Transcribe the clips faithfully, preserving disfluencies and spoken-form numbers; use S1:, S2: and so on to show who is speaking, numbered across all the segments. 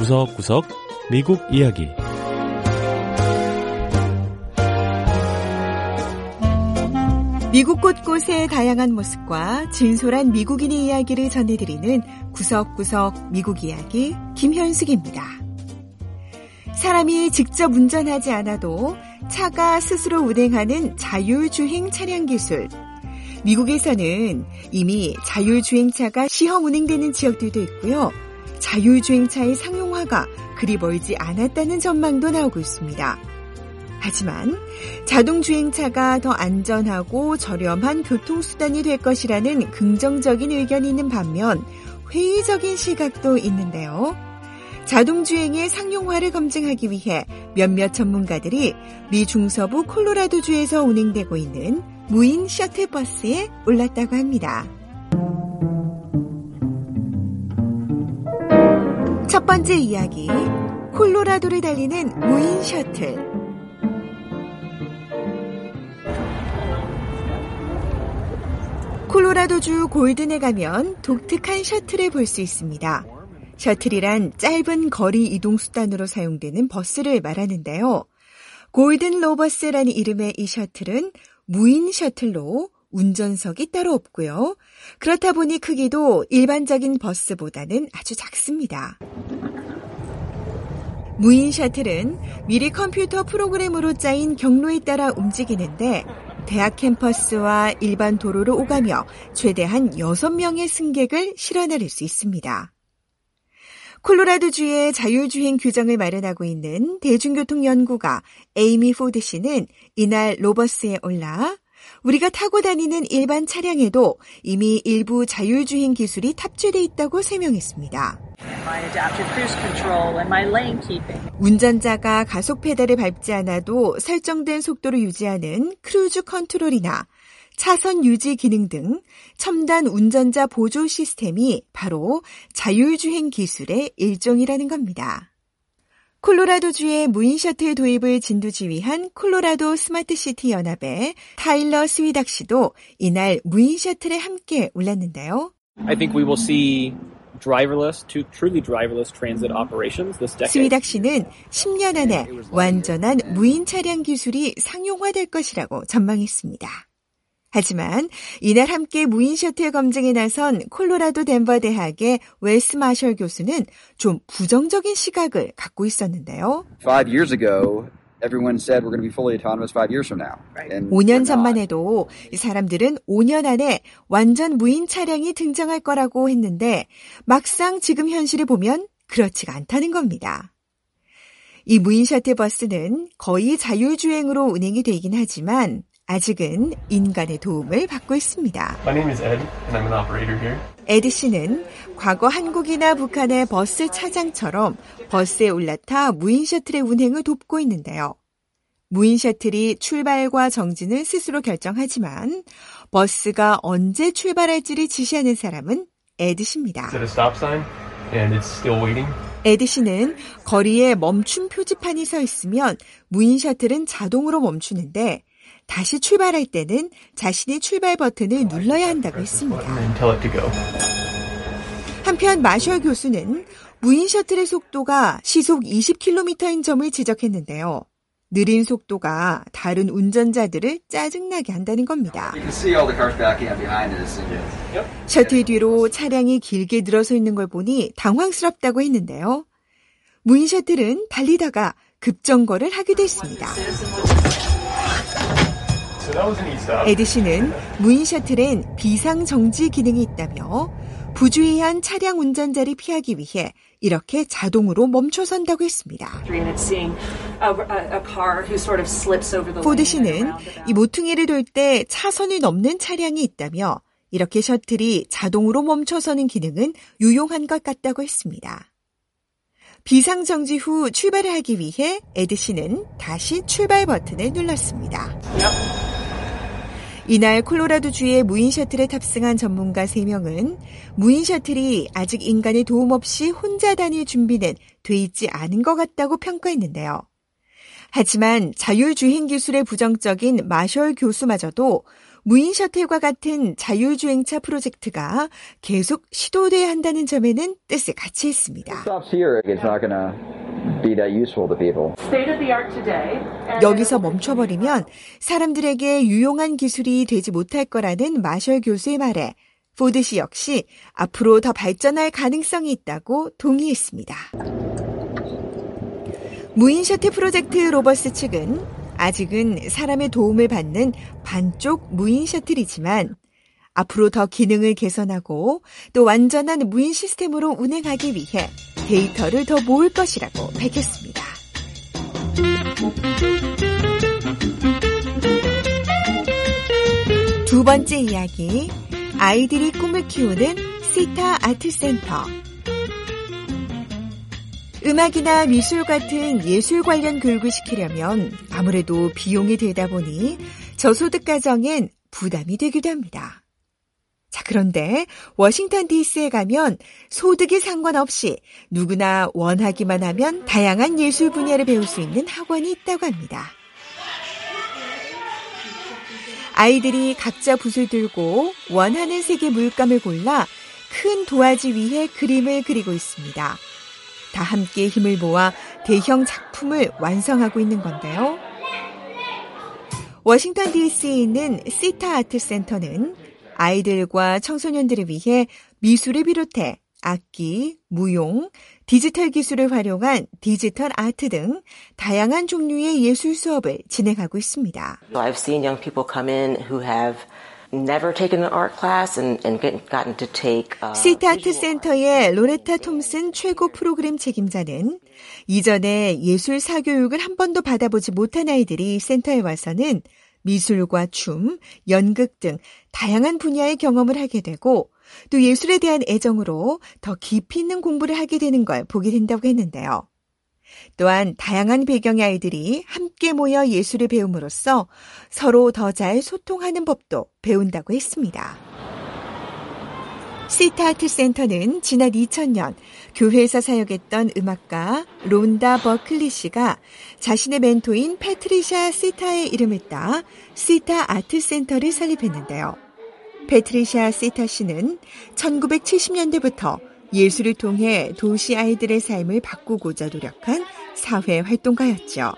S1: 구석구석 미국 이야기.
S2: 미국 곳곳의 다양한 모습과 진솔한 미국인의 이야기를 전해드리는 구석구석 미국 이야기 김현숙입니다. 사람이 직접 운전하지 않아도 차가 스스로 운행하는 자율주행 차량 기술. 미국에서는 이미 자율주행차가 시험 운행되는 지역들도 있고요. 자율주행차의 상용화가 그리 멀지 않았다는 전망도 나오고 있습니다. 하지만 자동주행차가 더 안전하고 저렴한 교통수단이 될 것이라는 긍정적인 의견이 있는 반면 회의적인 시각도 있는데요. 자동주행의 상용화를 검증하기 위해 몇몇 전문가들이 미 중서부 콜로라도주에서 운행되고 있는 무인 셔틀버스에 올랐다고 합니다. 첫 번째 이야기, 콜로라도를 달리는 무인 셔틀. 콜로라도주 골든에 가면 독특한 셔틀을 볼 수 있습니다. 셔틀이란 짧은 거리 이동 수단으로 사용되는 버스를 말하는데요. 골든 로버스라는 이름의 이 셔틀은 무인 셔틀로 운전석이 따로 없고요. 그렇다 보니 크기도 일반적인 버스보다는 아주 작습니다. 무인 셔틀은 미리 컴퓨터 프로그램으로 짜인 경로에 따라 움직이는데 대학 캠퍼스와 일반 도로를 오가며 최대한 여섯 명의 승객을 실어나를 수 있습니다. 콜로라도주의 자율주행 규정을 마련하고 있는 대중교통연구가 에이미 포드 씨는 이날 로버스에 올라 우리가 타고 다니는 일반 차량에도 이미 일부 자율주행 기술이 탑재되어 있다고 설명했습니다. 운전자가 가속 페달을 밟지 않아도 설정된 속도를 유지하는 크루즈 컨트롤이나 차선 유지 기능 등 첨단 운전자 보조 시스템이 바로 자율주행 기술의 일종이라는 겁니다. 콜로라도주의 무인 셔틀 도입을 진두지휘한 콜로라도 스마트시티 연합의 타일러 스위닥 씨도 이날 무인 셔틀에 함께 올랐는데요.
S3: I think we will see driverless to truly driverless transit operations this decade.
S2: 스위닥 씨는 십 년 안에 완전한 무인 차량 기술이 상용화될 것이라고 전망했습니다. 하지만 이날 함께 무인 셔틀 검증에 나선 콜로라도 덴버 대학의 웨스 마셜 교수는 좀 부정적인 시각을 갖고 있었는데요.
S4: Five years ago, everyone said we're going to be fully autonomous five years from now.
S2: 오 년 전만 해도 이 사람들은 오 년 안에 완전 무인 차량이 등장할 거라고 했는데 막상 지금 현실을 보면 그렇지가 않다는 겁니다. 이 무인 셔틀 버스는 거의 자율주행으로 운행이 되긴 하지만 아직은 인간의 도움을 받고 있습니다.
S5: My name is Ed, and I'm an operator here.
S2: 에드 씨는 과거 한국이나 북한의 버스 차장처럼 버스에 올라타 무인 셔틀의 운행을 돕고 있는데요. 무인 셔틀이 출발과 정진을 스스로 결정하지만 버스가 언제 출발할지를 지시하는 사람은 에드 씨입니다.
S5: It's at a stop sign, and it's still waiting.
S2: 에드 씨는 거리에 멈춤 표지판이 서 있으면 무인 셔틀은 자동으로 멈추는데 다시 출발할 때는 자신이 출발 버튼을 눌러야 한다고 했습니다. 한편 마셜 교수는 무인 셔틀의 속도가 시속 이십 킬로미터인 점을 지적했는데요. 느린 속도가 다른 운전자들을 짜증나게 한다는 겁니다. 셔틀 뒤로 차량이 길게 늘어서 있는 걸 보니 당황스럽다고 했는데요. 무인 셔틀은 달리다가 급정거를 하기도 했습니다. 에드 씨는 무인 셔틀엔 비상정지 기능이 있다며 부주의한 차량 운전자를 피하기 위해 이렇게 자동으로 멈춰선다고 했습니다. 포드 씨는 이 모퉁이를 돌 때 차선을 넘는 차량이 있다며 이렇게 셔틀이 자동으로 멈춰서는 기능은 유용한 것 같다고 했습니다. 비상정지 후 출발을 하기 위해 에드 씨는 다시 출발 버튼을 눌렀습니다. 이날 콜로라도주의 무인 셔틀에 탑승한 전문가 세 명은 무인 셔틀이 아직 인간의 도움 없이 혼자 다닐 준비는 돼 있지 않은 것 같다고 평가했는데요. 하지만 자율주행 기술에 부정적인 마셜 교수마저도 무인 셔틀과 같은 자율주행차 프로젝트가 계속 시도돼야 한다는 점에는 뜻을 같이 했습니다.
S4: Stops here, it's not gonna be that useful to people.
S2: 여기서 멈춰버리면 사람들에게 유용한 기술이 되지 못할 거라는 마셜 교수의 말에 포드시 역시 앞으로 더 발전할 가능성이 있다고 동의했습니다. 무인 셔틀 프로젝트 로버스 측은 아직은 사람의 도움을 받는 반쪽 무인 셔틀이지만 앞으로 더 기능을 개선하고 또 완전한 무인 시스템으로 운행하기 위해 데이터를 더 모을 것이라고 밝혔습니다. 두 번째 이야기, 아이들이 꿈을 키우는 시타 아트센터. 음악이나 미술 같은 예술 관련 교육을 시키려면 아무래도 비용이 들다 보니 저소득 가정엔 부담이 되기도 합니다. 자, 그런데 워싱턴 디씨에 가면 소득에 상관없이 누구나 원하기만 하면 다양한 예술 분야를 배울 수 있는 학원이 있다고 합니다. 아이들이 각자 붓을 들고 원하는 색의 물감을 골라 큰 도화지 위에 그림을 그리고 있습니다. 다 함께 힘을 모아 대형 작품을 완성하고 있는 건데요. 워싱턴 디씨에 있는 시타 아트 센터는 아이들과 청소년들을 위해 미술을 비롯해 악기, 무용, 디지털 기술을 활용한 디지털 아트 등 다양한 종류의 예술 수업을 진행하고 있습니다.
S6: I've seen young people come in who have never taken an art class and, and gotten to take. Uh,
S2: 시타 아트 센터의 로레타 톰슨 최고 프로그램 책임자는 이전에 예술 사교육을 한 번도 받아보지 못한 아이들이 센터에 와서는 미술과 춤, 연극 등 다양한 분야의 경험을 하게 되고 또 예술에 대한 애정으로 더 깊이 있는 공부를 하게 되는 걸 보게 된다고 했는데요. 또한 다양한 배경의 아이들이 함께 모여 예술을 배움으로써 서로 더 잘 소통하는 법도 배운다고 했습니다. 시타 아트 센터는 지난 이천 년 교회에서 사역했던 음악가 론다 버클리 씨가 자신의 멘토인 패트리샤 시타의 이름을 따 시타 아트 센터를 설립했는데요. 패트리샤 시타 씨는 천구백칠십 년대부터 예술을 통해 도시 아이들의 삶을 바꾸고자 노력한 사회 활동가였죠.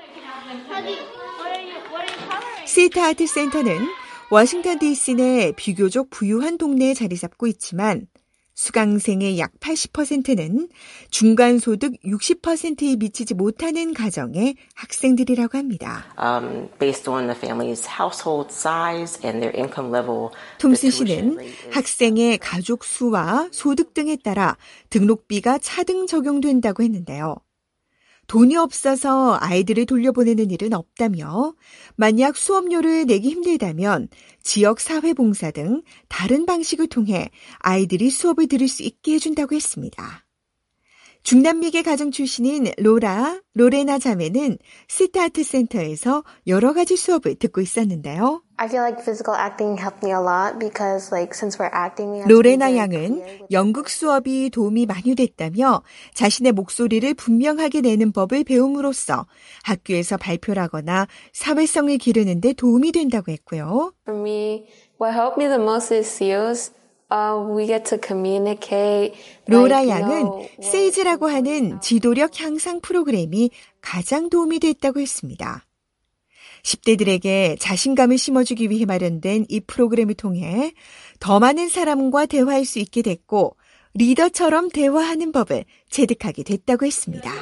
S2: 시타 아트 센터는 워싱턴 디씨 내 비교적 부유한 동네에 자리 잡고 있지만 수강생의 약 팔십 퍼센트는 중간소득 육십 퍼센트에 미치지 못하는 가정의 학생들이라고 합니다.
S6: Um, based on the family's household size and their income level.
S2: 톰슨 씨는 학생의 가족 수와 소득 등에 따라 등록비가 차등 적용된다고 했는데요. 돈이 없어서 아이들을 돌려보내는 일은 없다며 만약 수업료를 내기 힘들다면 지역 사회봉사 등 다른 방식을 통해 아이들이 수업을 들을 수 있게 해준다고 했습니다. 중남미계 가정 출신인 로라, 로레나 자매는 시타 아트 센터에서 여러 가지 수업을 듣고 있었는데요.
S7: I feel like physical acting helped me a lot because like since we're acting we have
S2: 로레나 양은 연극 수업이 도움이 많이 됐다며 자신의 목소리를 분명하게 내는 법을 배움으로써 학교에서 발표를 하거나 사회성을 기르는 데 도움이 된다고 했고요.
S7: For me, what helped me the most is seals. Uh, we get to communicate.
S2: 로라
S7: like,
S2: 양은
S7: you know,
S2: 세이즈라고 하는 지도력 향상 프로그램이 가장 도움이 됐다고 했습니다. 십 대들에게 자신감을 심어주기 위해 마련된 이 프로그램을 통해 더 많은 사람과 대화할 수 있게 됐고 리더처럼 대화하는 법을 체득하게 됐다고 했습니다.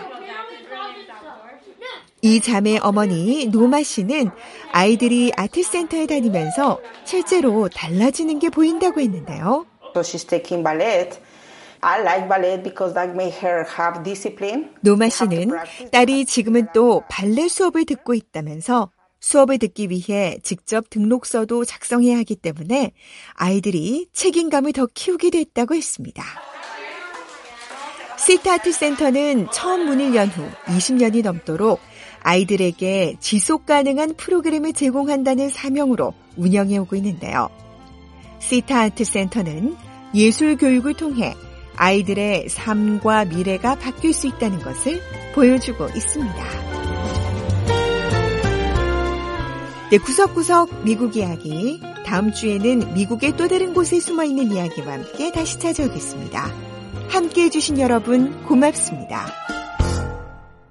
S2: 이 자매의 어머니 노마 씨는 아이들이 아트센터에 다니면서 실제로 달라지는 게 보인다고 했는데요.
S8: So she's taking ballet. I like ballet because that makes her have discipline.
S2: 노마 씨는 딸이 지금은 또 발레 수업을 듣고 있다면서 수업을 듣기 위해 직접 등록서도 작성해야 하기 때문에 아이들이 책임감을 더 키우게 됐다고 했습니다. 시타 아트 센터는 처음 문을 연 후 이십 년이 넘도록 아이들에게 지속 가능한 프로그램을 제공한다는 사명으로 운영해 오고 있는데요. 시타 아트 센터는 예술 교육을 통해 아이들의 삶과 미래가 바뀔 수 있다는 것을 보여주고 있습니다. 네, 구석구석 미국 이야기 다음 주에는 미국의 또 다른 곳에 숨어있는 이야기와 함께 다시 찾아오겠습니다. 함께해 주신 여러분 고맙습니다.